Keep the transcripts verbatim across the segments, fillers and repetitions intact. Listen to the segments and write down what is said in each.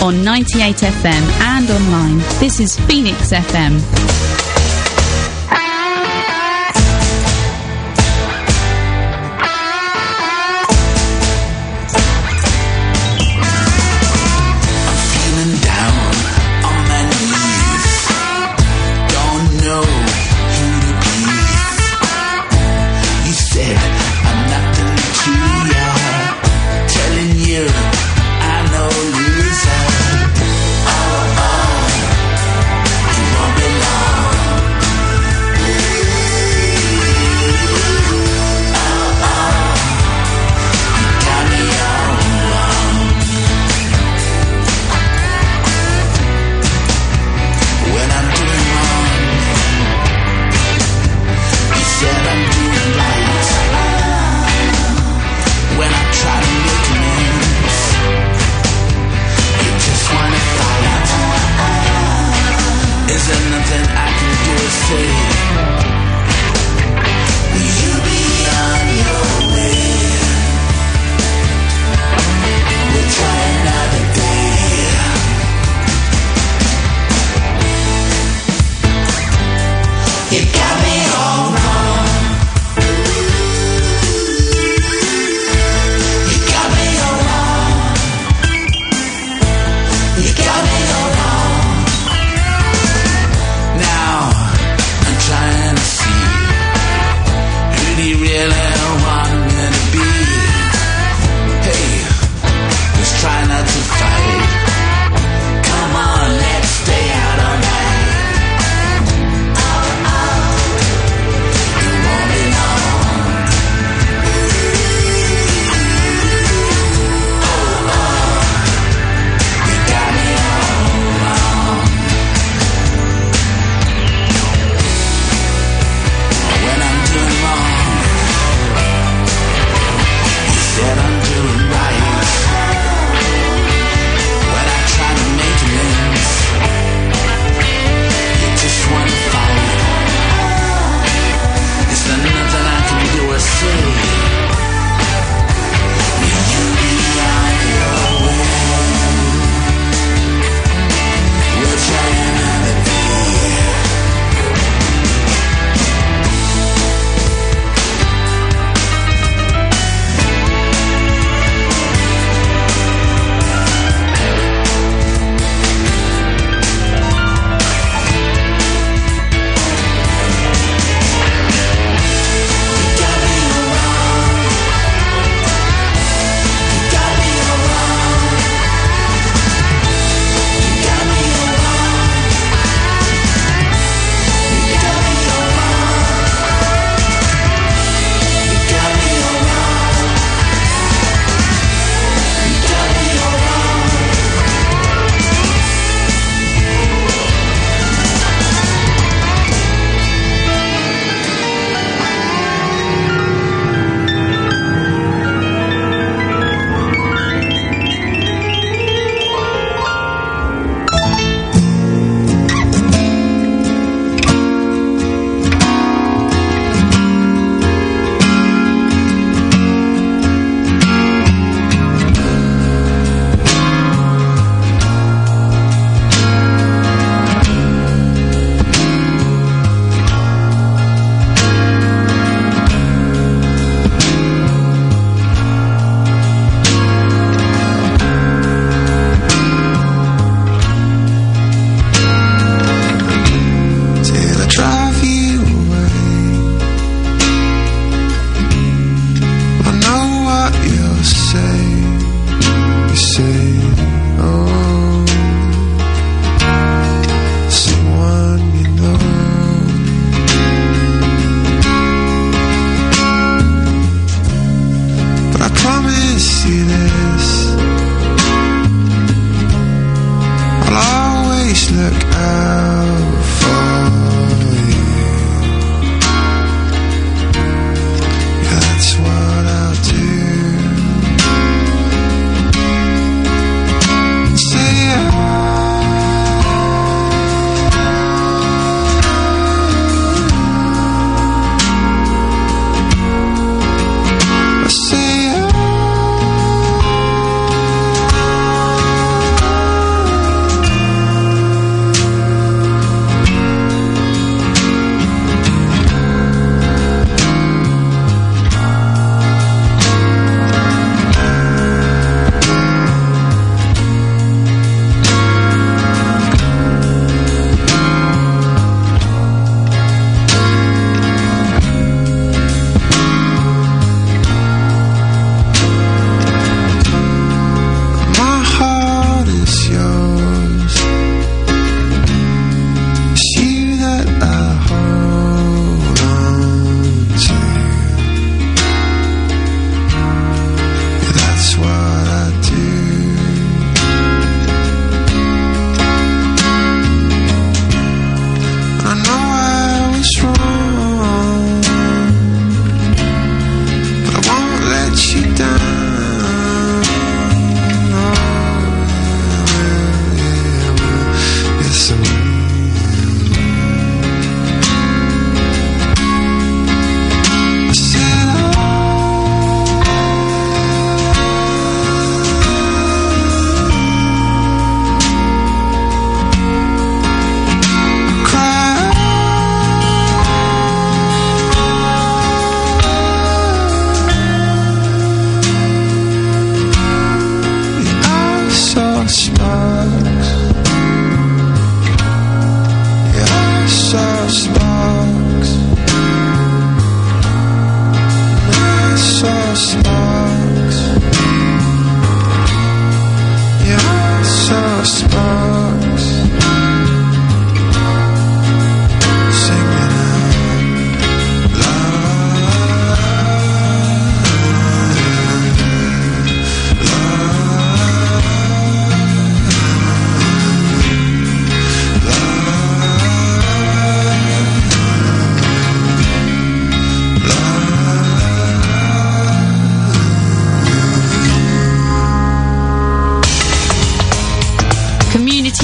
on ninety-eight F M and online. This is Phoenix F M. I'm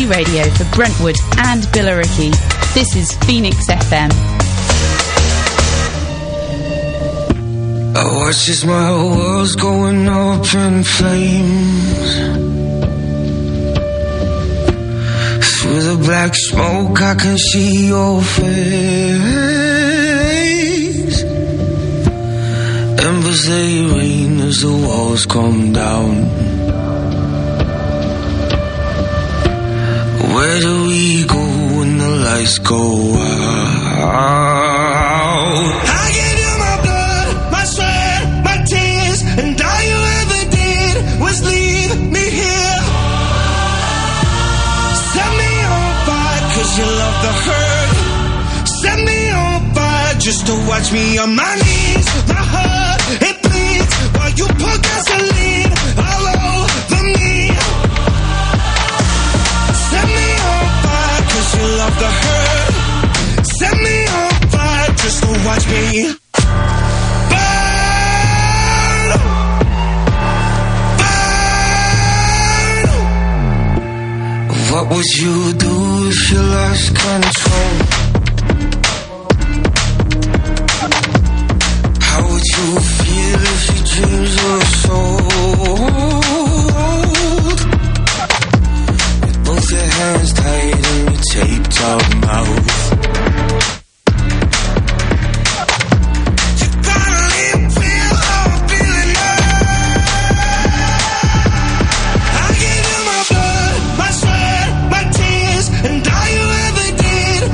radio for Brentwood and Billericay. This is Phoenix F M. I watch as my world's going up in flames. Through the black smoke I can see your face. Embers they rain as the walls come down. Where do we go when the lights go out? I gave you my blood, my sweat, my tears, and all you ever did was leave me here. Set me on fire cause you love the hurt. Set me on fire just to watch me on my knees. My heart, it bleeds while you pour gasoline all over me. Set me on fire cause you love the hurt. Set me on fire just to watch me burn. Burn. What would you do if you lost control? How would you feel if your dreams were sold? Both your hands tied and your taped up mouth. You gotta live real how I'm feeling now. I gave you my blood, my sweat, my tears, and all you ever did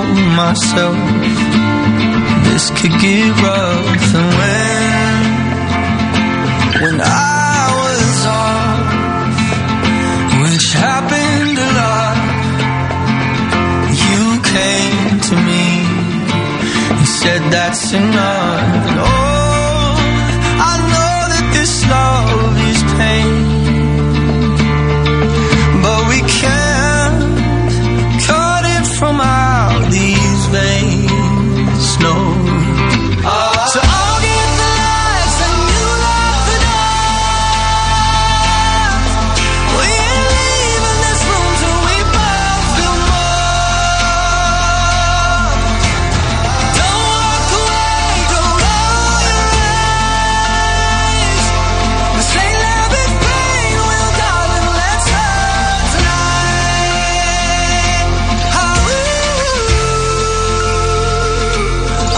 told myself this could get rough. And when, when I was off, which happened a lot, you came to me and said that's enough. And oh, I know that this love is pain, but we can't cut it from out these veins, no. Uh, so I'll get the lights and you lock the doors. We ain't leaving this room till we both feel more. Don't walk away, don't roll your eyes. This ain't love, it's pain. Well, darling, let's hurt tonight. Oh, ooh, oh,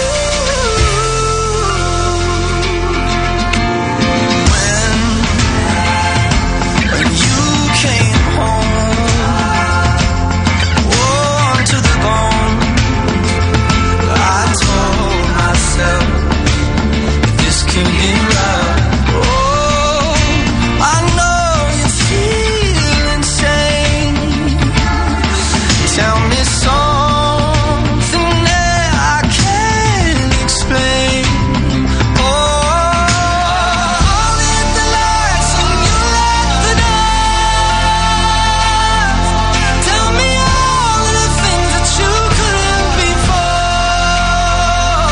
ooh. When, when you came home, warm to the bone, I told myself this can get rough. Oh, I know you feel insane. Tell me something that I can't explain. Oh, I'll hit the lights and you let the doors. Tell me all of the things that you couldn't before.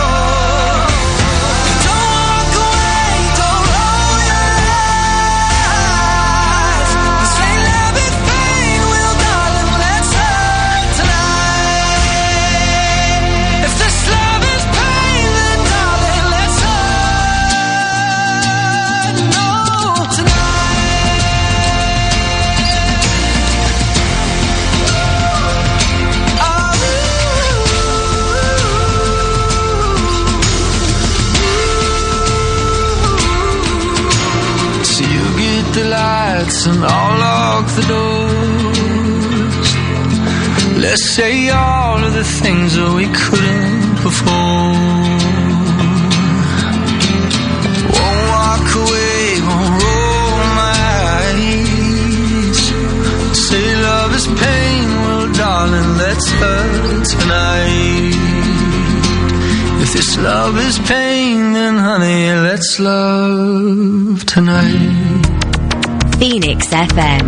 Don't walk away, don't roll your eyes. This ain't love, it's pain. Well, darling, let's hurt tonight. If this love is pain, then darling, let's hurt. No, tonight. Oh, so you get the lights and I'll lock the doors. Let's say all of the things that we couldn't before. Won't walk away, won't roll my eyes. Say love is pain, well darling, let's hurt tonight. If this love is pain, then honey, let's love tonight. Phoenix F M.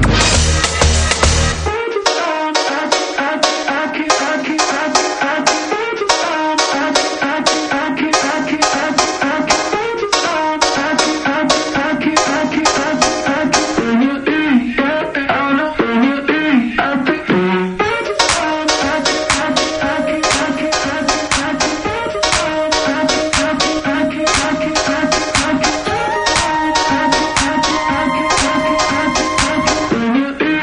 Mm-hmm.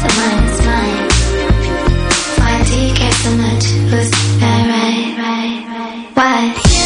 but mine is mine. Why do you care so much? Was that right? Why?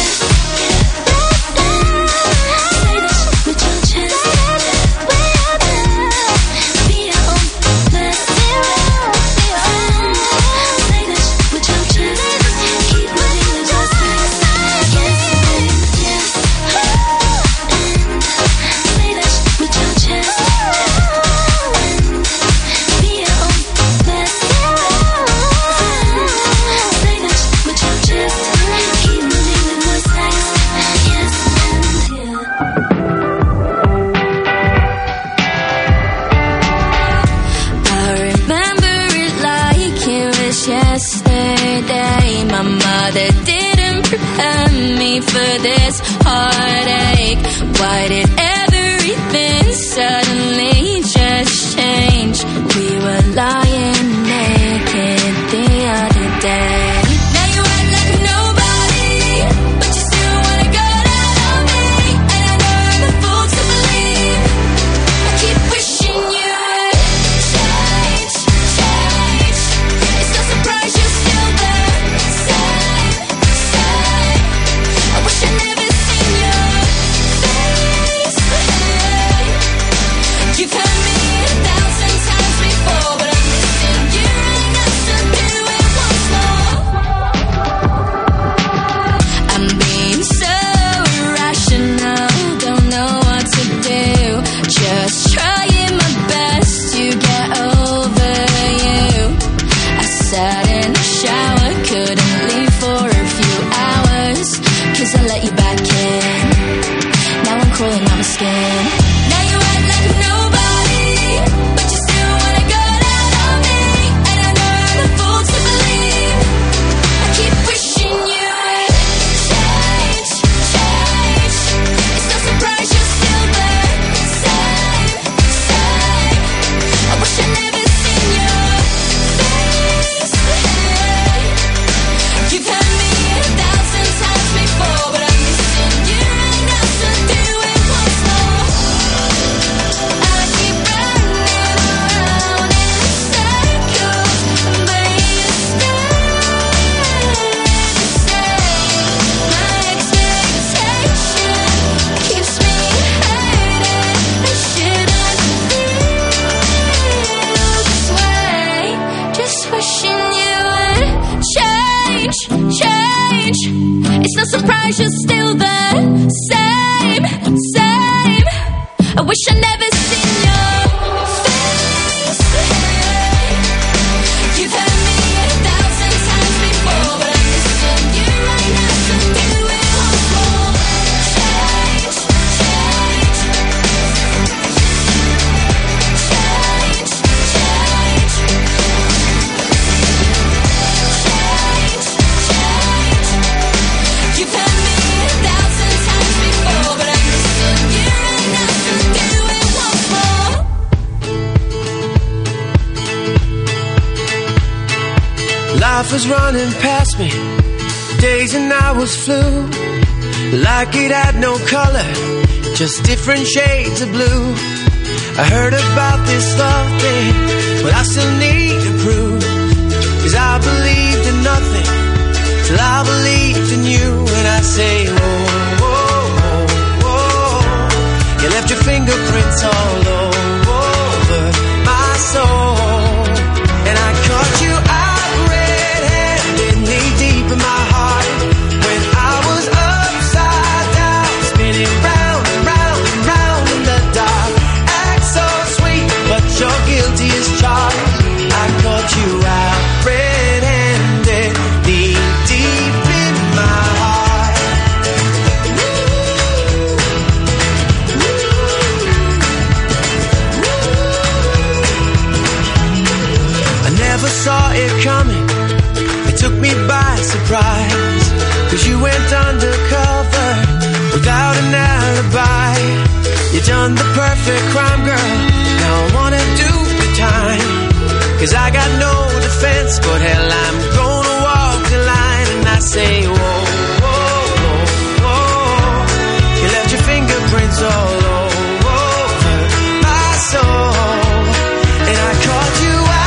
For this heartache, why did everything suddenly just change? We were lying naked the other day. Now you act like nobody, but you still wanna go down on me. And I know I'm a fool to believe. I keep wishing you would change, change. It's no surprise you're still there. Same, same. I wish I'd never seen your face. You've heard me a thousand times before, but I'm missing you enough to do it once more. I'm being so irrational, don't know what to do. Just trying my best to get over you. I sat in the shower, couldn't leave for a few hours. Cause I let you back in. Now I'm crawling out my skin. Now you act like nobody, but you still wanna go down on me. And I know I'm a fool to believe. I keep wishing you would change, change. It's no surprise you're still there. Same, same. I wish I'd never seen your face. You've heard me a thousand times before, but I'm missing you enough to do it once more. I keep running around in circles, but you stay the same. My expectation keeps me hurting. I shouldn't feel this way. Just wishing you would change, change. It's no surprise you're still there. Same, same. I wish I'd never seen your face. You've heard me a thousand times before, but I'm missing you right now to do it once more. Change, change. Change, change. Change, change. You've heard me a thousand times before, but I'm missing you right now to do it once more. Life was running past me, days and hours flew, like it had no color, just different shades of blue. I heard about this love thing, but I still need to prove. Cause I believed in nothing, till I believed in you. And I say, whoa, whoa, whoa, whoa. You left your fingerprints all over my soul. And I caught you out red-handed, knee deep in my heart, when I was upside down, spinning round and round and round in the dark. Act so sweet, but you're guilty as charged. I caught you out red-handed, knee deep in my heart. I never saw it coming, it took me by surprise. Cause you went undercover without an alibi. You done the perfect crime, girl, now I wanna do the time. Cause I got no defense, but hell, I'm gonna walk the line. And I say, whoa, whoa, whoa, whoa. You left your fingerprints all over my soul. And I caught you out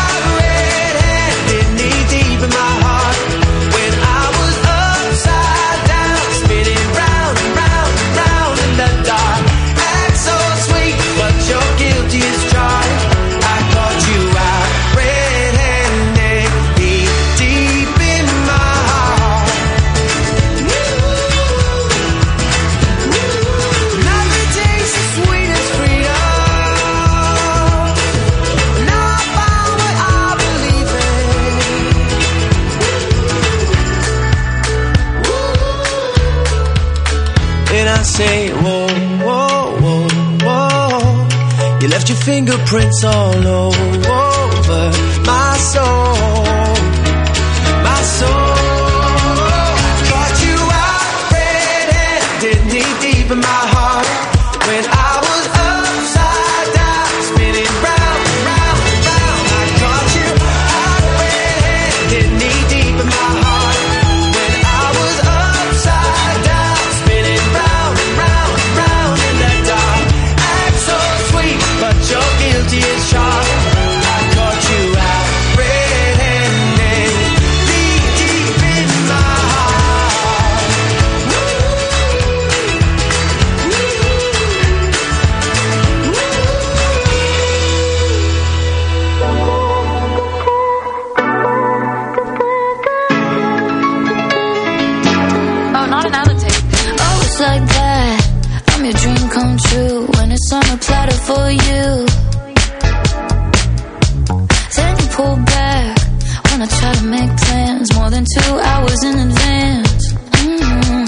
You left your fingerprints all over my soul, my soul. Caught you out red-handed, knee deep in my heart. When I was upside down, spinning round and round and round. I caught you out red-handed, knee deep in my heart. When I was upside down, spinning round and round and round in the dark. Act so sweet, but you're guilty as charged. I caught you out red-handed, knee deep in my heart. Oh, not another tape. Oh, it's like that. I'm your dream come true when it's on a platter for you. Then you pull back when I try to make plans more than two hours in advance. Mm-hmm.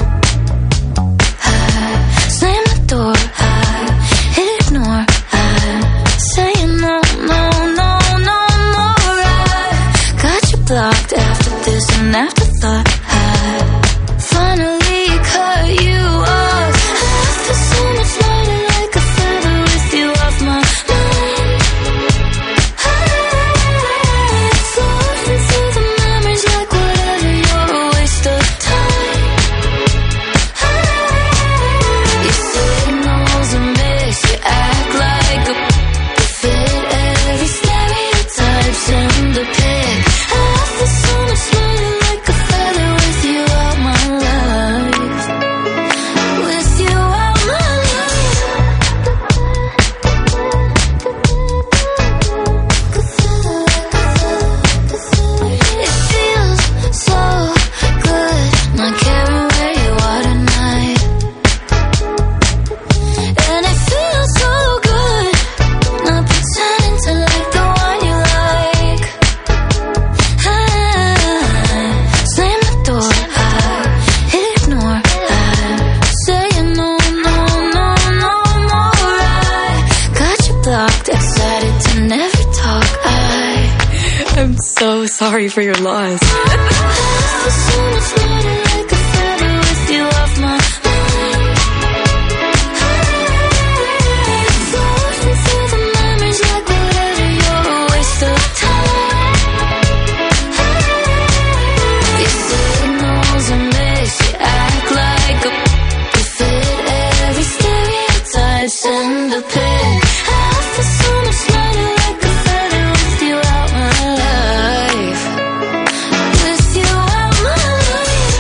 I slam the door, I ignore, I say no, no, no, no more. I got you blocked after this and afterthought. I finally cut you off. I feel so much lighter, like a feather with you off my mind. I floating through the memories like whatever, you're a waste of time. You signals a mix, you act like a you fit every stereotype, send the pic. I feel so much lighter, like a feather with you out my life. With you out my life. It feels so good not caring where you are tonight. And it feels so good not pretending to like the one you like. I slam the door, I ignore, I say no, no, no, no more. I got you blocked, excited to never talk. I I'm so sorry for your loss. I feel so much lighter, like a feather with you off my mind. Floating through the memories like whatever, you're a waste of time. Your signals a mix, you act like a you fit every stereotype, send a pic. I feel so much lighter, like a feather with you out my life. With you out my life.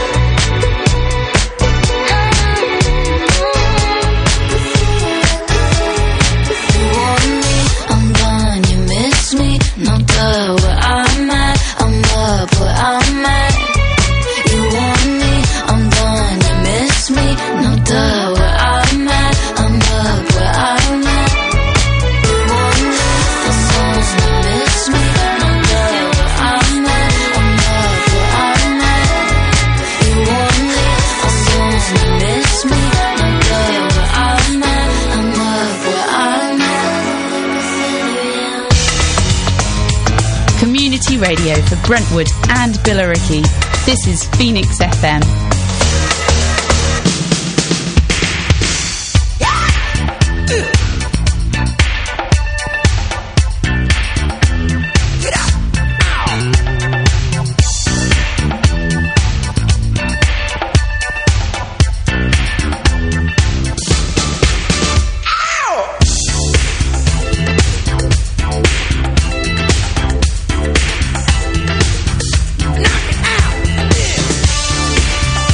You want me, I'm gone, you miss me. No duh, where I'm at, I'm up where I'm at. You want me, I'm gone, you miss me. No duh, where I'm at, I'm up where I'm at. You want me, I'm gone, you miss me. No duh, where I'm at, I'm up where I'm at. You want me, I'm gone, you miss me. No duh, where I'm at, I'm up where I'm at. Community radio for Brentwood and Billericay. This is Phoenix F M. Knock it out.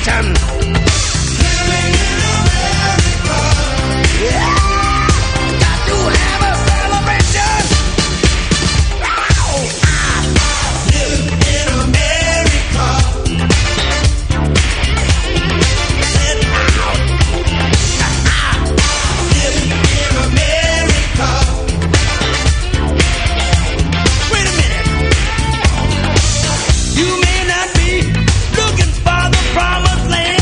celebration. Living in America. Yeah, got to have a celebration. Oh, I live in America. Let out. I live in America. Wait a minute. You may not be looking for the promised land.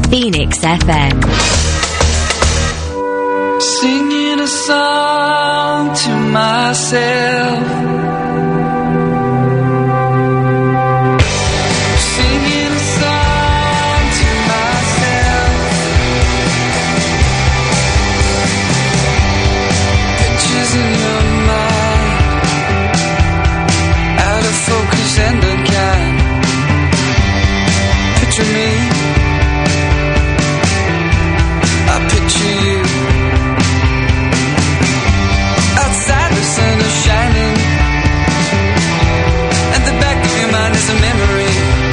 Phoenix F M. Singing a song to myself. Singing a song to myself. Pictures in your mind, out of focus and unkind. Picture me, I picture you. Outside the sun is shining, and the back of your mind is a memory.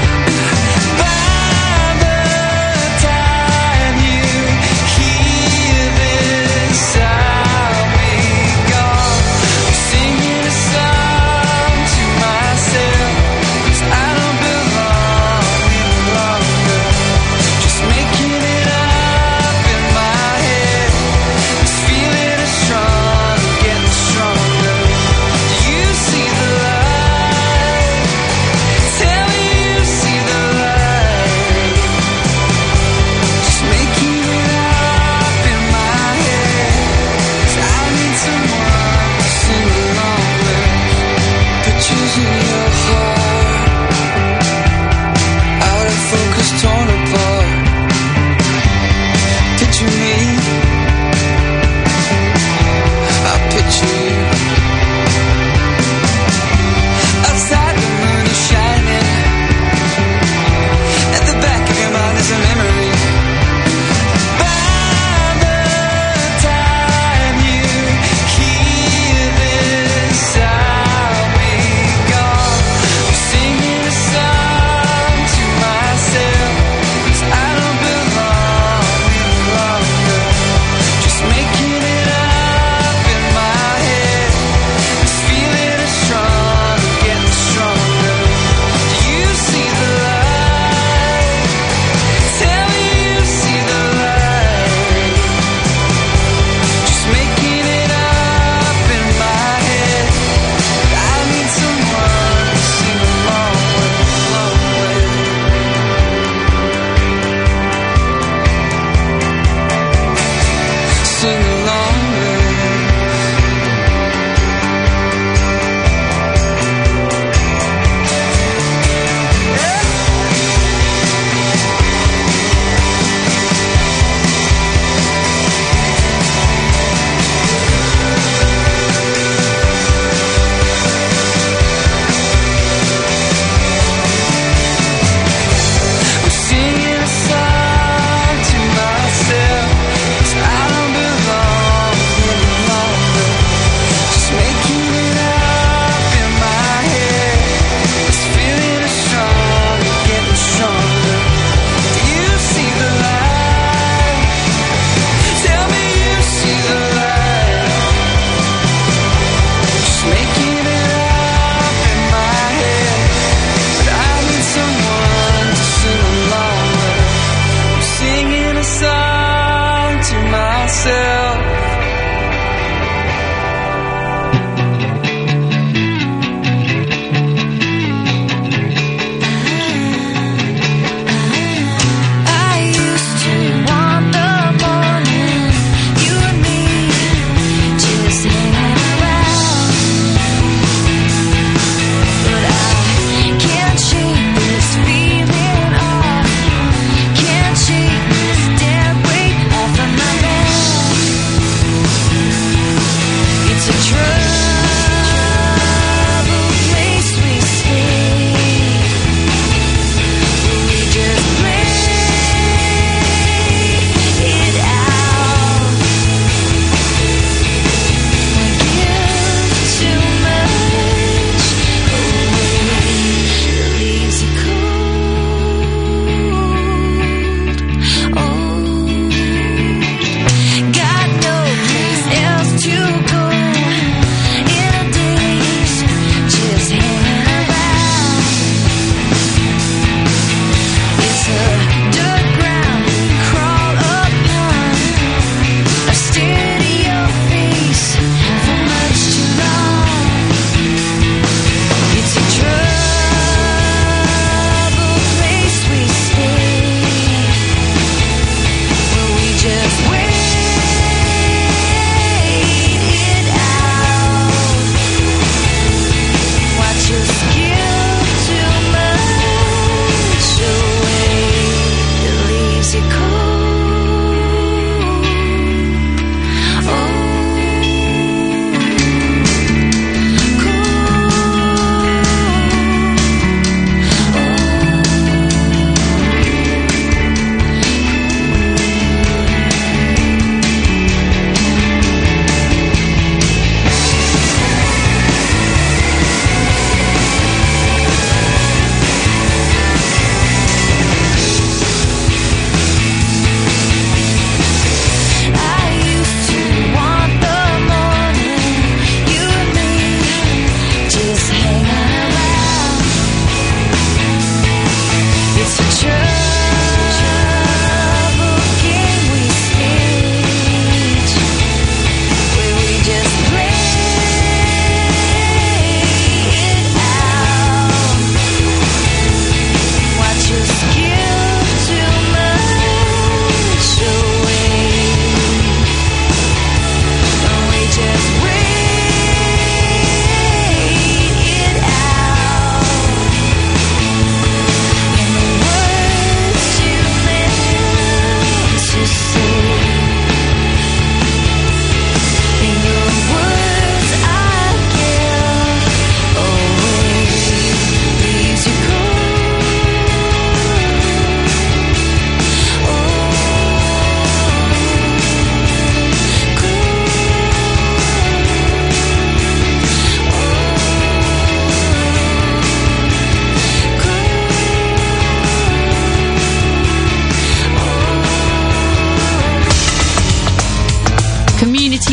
By the time you hear this, I'll be gone. I'm singing a song to myself, 'cause I don't belong any longer. Just making it up in my head. This feeling is strong, getting stronger. Do you see the light? Tell me you see the light. Just making it up in my head. 'Cause I need someone to sing along with. Pictures in your heart, out of focus, torn apart. Picture me, I picture you. Outside the moon is shining, at the back of your mind is a memory. By the time you hear this, I'll be gone. I'm singing a song to myself.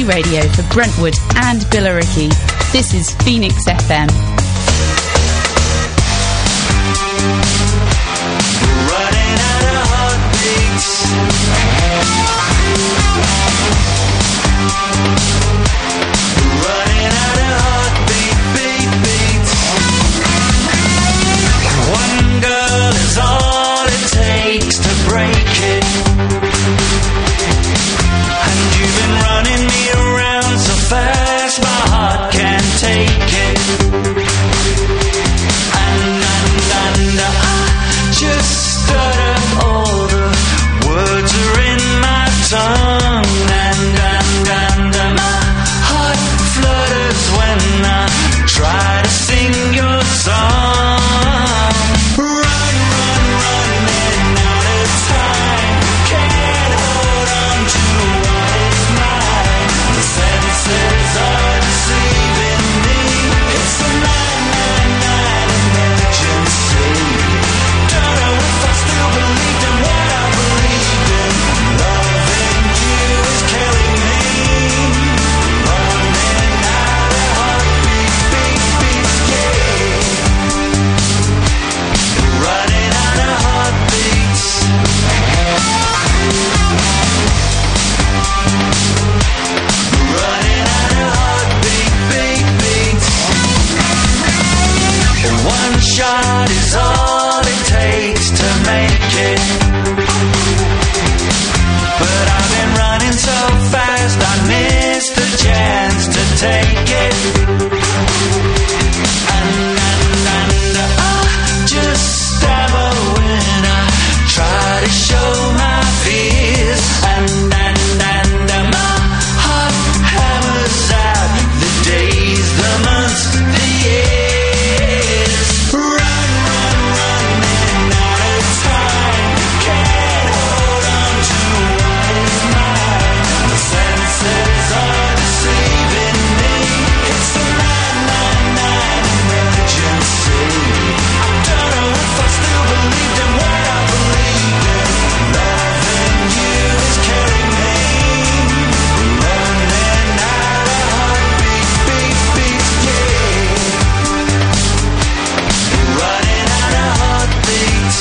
radio for Brentwood and Billericay. This is Phoenix F M. Running out of heartbeats. Running out of heartbeat, beat, beats. One girl is all it takes to break it. And you've been running me around so fast my heart can't take it. And, and, and I just stutter, all the words are in my tongue. And, and, and, and my heart flutters when I try to sing your song. Run, run, running out of time. Can't hold on to what is mine. The senses are deceiving me. It's a nine nine nine emergency. Don't know if I still believed in what I believed in. Loving you is killing me. Running out of heartbeat, beat, beat, yeah. Running out of heartbeats. Running out of heartbeat, beat, beats. One shot is all it takes to make it. But I've been running so fast I missed the chance to take it. And, and, and I just stammer when I try to show my fears. And, and, and uh, my heart hammers out the days, the months, the years. Run, run, running out of time. Can't hold on to what is mine. The senses are deceiving me. It's a nine nine nine emergency. I don't know if I still believed in what I believed in. Loving you is killing me. Running out of heartbeat, beat, beat, yeah. Running out of heartbeats.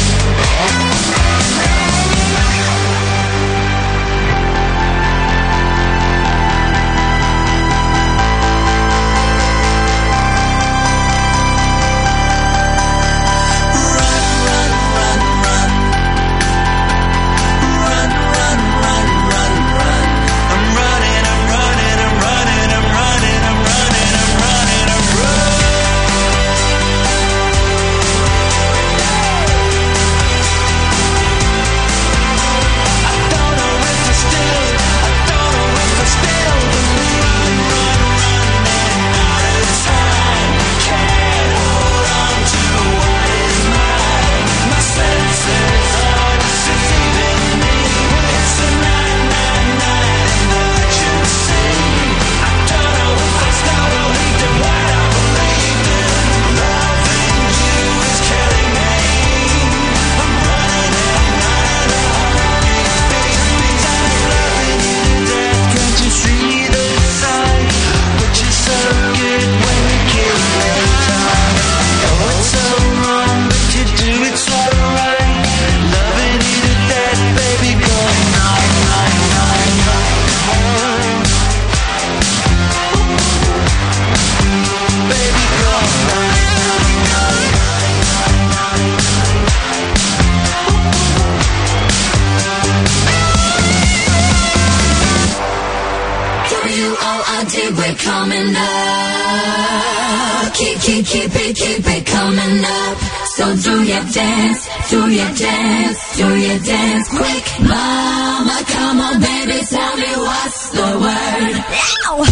Run, run, run, run, run. I'm running, I'm running, I'm running, I'm running, I'm running, I'm running, I'm running. I don't know if I still, I don't know if I still run, run, running out of time. Can't hold on to what is mine. My senses are deceiving me. It's a nine nine nine emergency. I don't know if I still believed in what I believed in. Loving you is killing me. I'm running out of heartbeat, beat, beat. I'm loving you to death. Can't you see the sign? But you're so good when you kill me. Oh, it's so wrong, but you do it so right. Loving you to death, baby, go nine, nine, nine, nine. Baby, go nine, nine, nine, W O R D, we're coming up. Keep, keep, keep it, keep it coming up. So do your dance, do your dance, do your dance quick. Mama, come on, baby, tell me what's the word. Ow!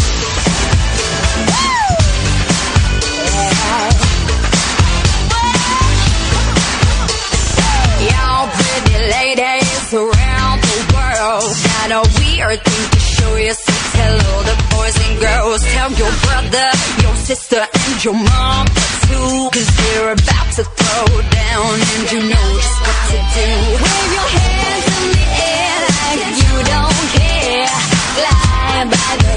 Y'all pretty ladies around the world got a weird thing to show you, so tell all the boys and girls. Tell your brother, your sister, and your mom too, cause they're about to throw down and you know just what to do. Wave your hands in the air like you don't care. Fly by the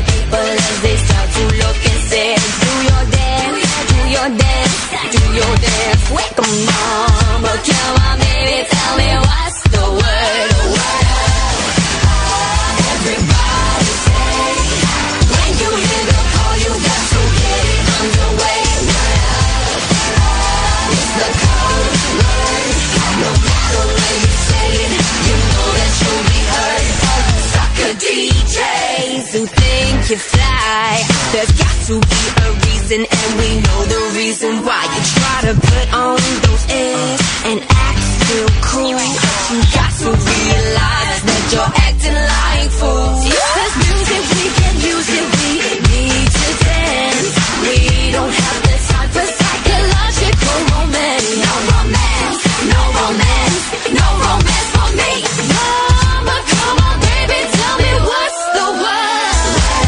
There's got to be a reason, and we know the reason why. You try to put on those airs and act real cool, but you got to realize that you're acting like fools. There's music, we can use it, we need to dance. We don't have the time for psychological romance. No romance, no romance, no romance for me. Mama, come on, baby, tell me what's the word.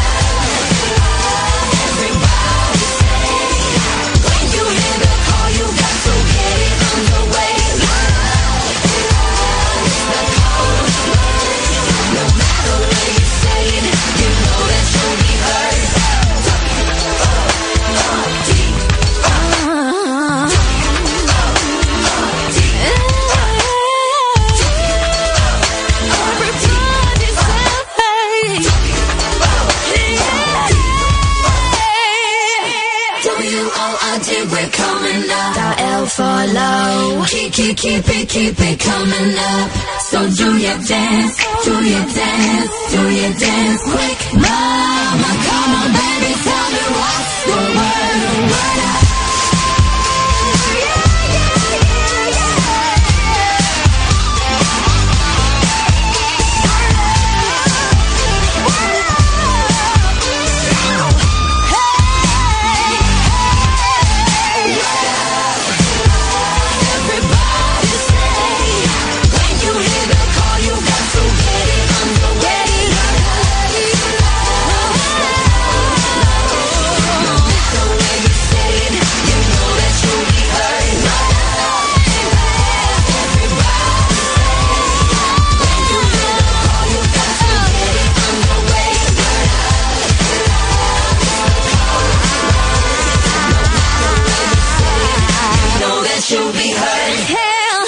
Everybody say, when you hear the call, you got to get it underway. Love is the code. No matter where you say it, you know that you'll be heard. We're coming up. Dial L for low. Keep, keep, keep it, keep it coming up. So do your dance, do your dance, do your dance quick. Mama, come on, baby, tell me what's the word, word up. You'll be heard. Hell.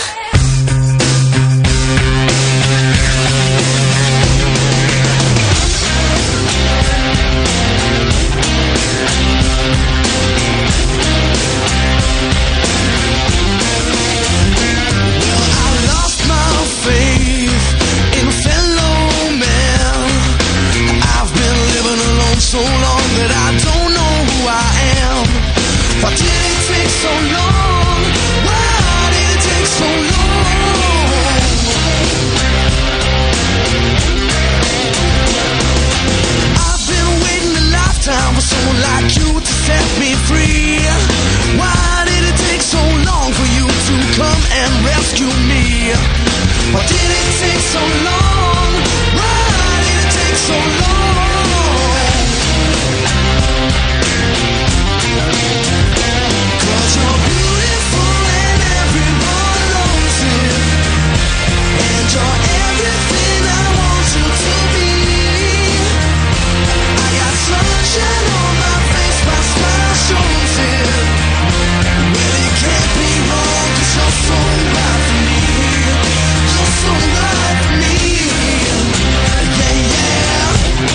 I lost my faith in fellow man. I've been living alone so long that I don't know who I am. Why did it take so long? So long. I've been waiting a lifetime for someone like you to set me free. Why did it take so long for you to come and rescue me? Why did it take so long? Why did it take so long? 'Cause you're beautiful and everyone knows it. And you're everything I want you to be. I got sunshine on my face, my smile shows it. Well, it can't be wrong, 'cause you're so right for me. You're so right for me. Yeah, yeah.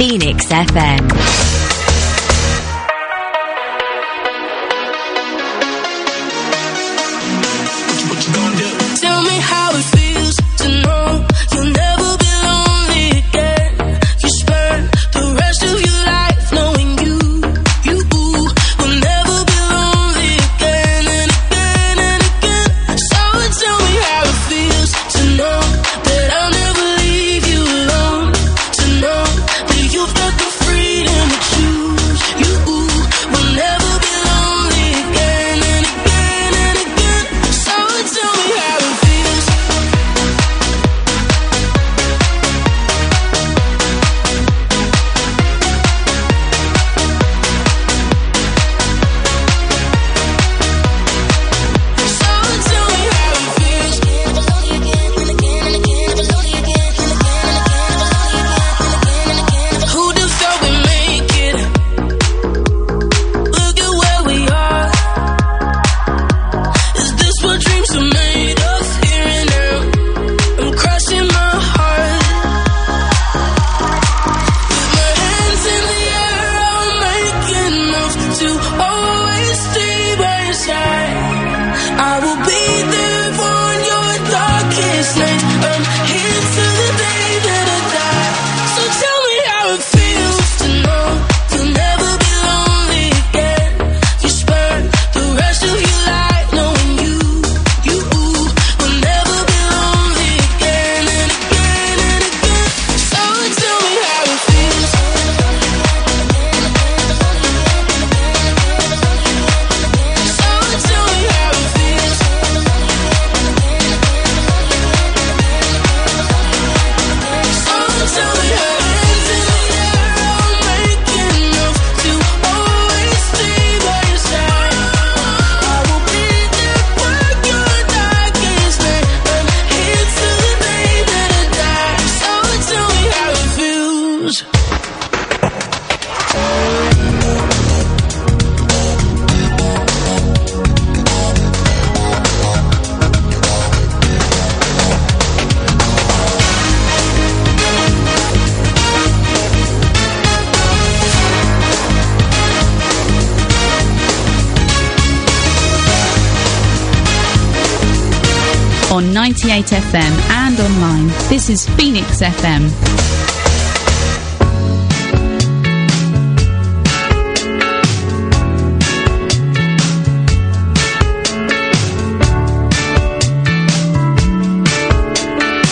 Phoenix F M. On ninety-eight F M and online, this is Phoenix F M.